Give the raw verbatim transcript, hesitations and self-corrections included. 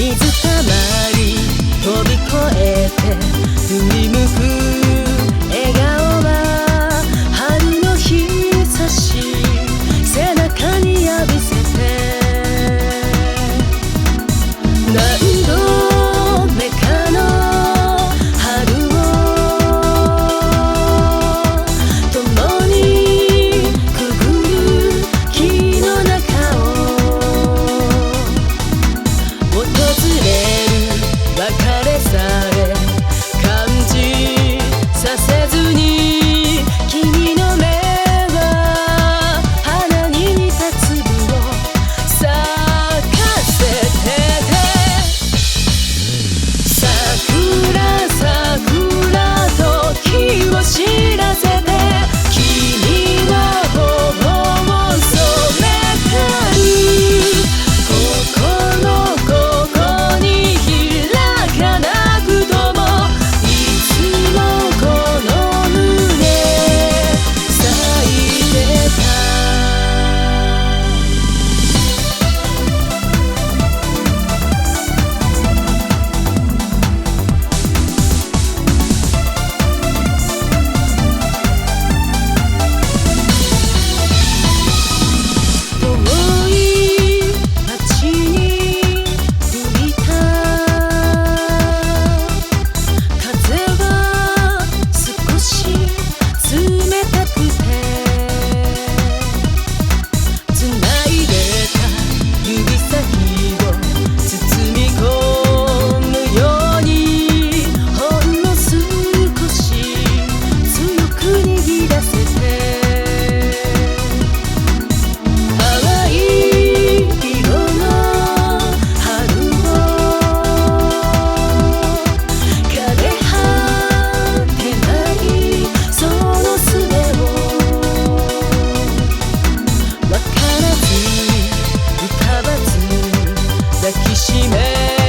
水たまり飛び越えて振り向く笑顔は春の日差し背中に浴びせて何度目かの春を共にくぐる木の中を訪れる別れさえ感じさせずに君の目は花に似た粒を咲かせてて桜桜と気を知らせて君の頬を染めてるここのここに開かなくともいつもこの胸咲いてた遠い街に吹いた風は少し冷たくて繋いでた指先を包み込むようにほんの少し強く握らせて淡い色の春を枯れ果てないその術をわからずに浮かばず抱きしめ